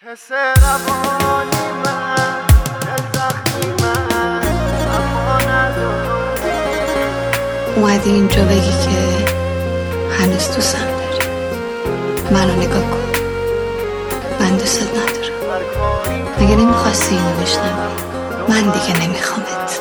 حس روانی من دل زخمی من اما نداری. اومدی اینجا بگی که هنوز دوستم داری. منو نگاه کن، من دوست ندارم. مگه نمیخواستی اینو بشنوی؟ من دیگه نمیخوامت.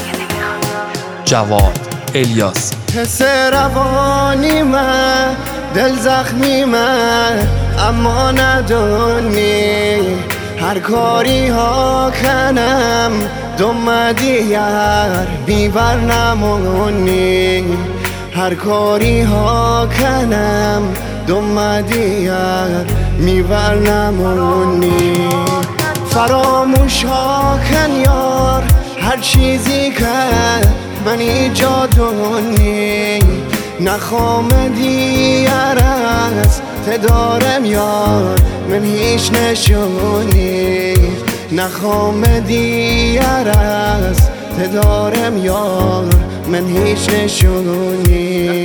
جواد الیاسی. حس روانی من دل زخمی من اما ندونی. هر کاری ها کنم دم دیگر بیبر نمونی. هر کاری ها کنم دم دیگر میبر نمونی. فراموش ها کن یار هر چیزی که من ایجادونی. نخوام دیگر از تدارم یار من هیچ نشونی. نخوام دیگر از تدارم یار من هیچ نشونی.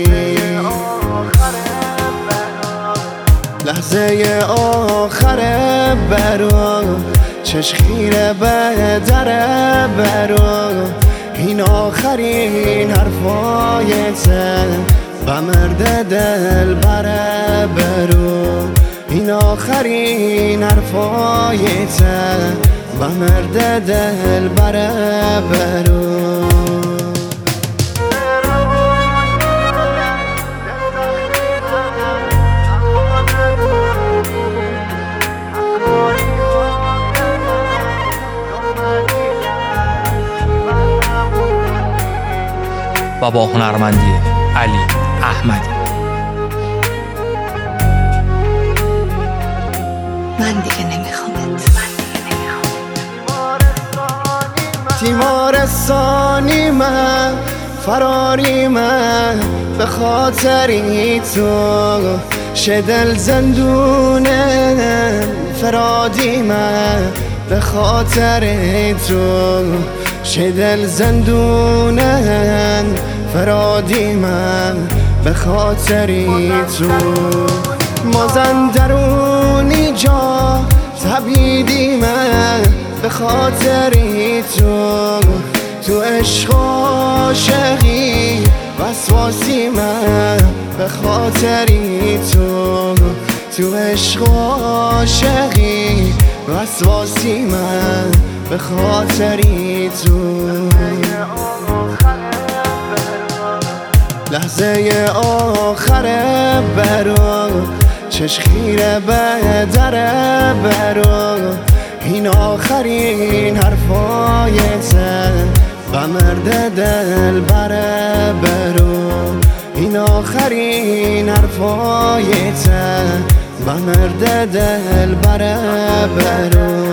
لحظه آخر برو چشخیره به در برو. این آخرین حرفایته با مرد دل بره برو. این آخرین حرفایته با مرد دل بره برو. و با هنرمندی علی احمدی. من دیگه نمیخوامت. تیمارستانی من فراری من به خاطری تو. شدل زندونه فرادی من به خاطر تو. شدل زندونه فرادی من به خاطری تو. مازندرونی جا تبیدی من به خاطری تو. تو عشق عاشقی وسواسی من به خاطری تو. تو عشق عاشقی وسواسی من به خاطری تو. لحظه آخر برو چشخیره به در برو. این آخرین حرفایته با مرد دل بره برو. این آخرین حرفایته با مرد دل بره برو.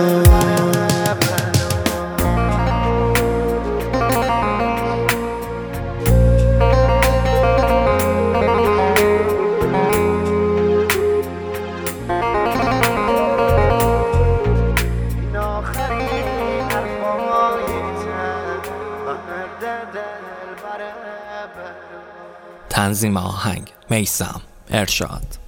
تنظیم آهنگ میثم ارشاد.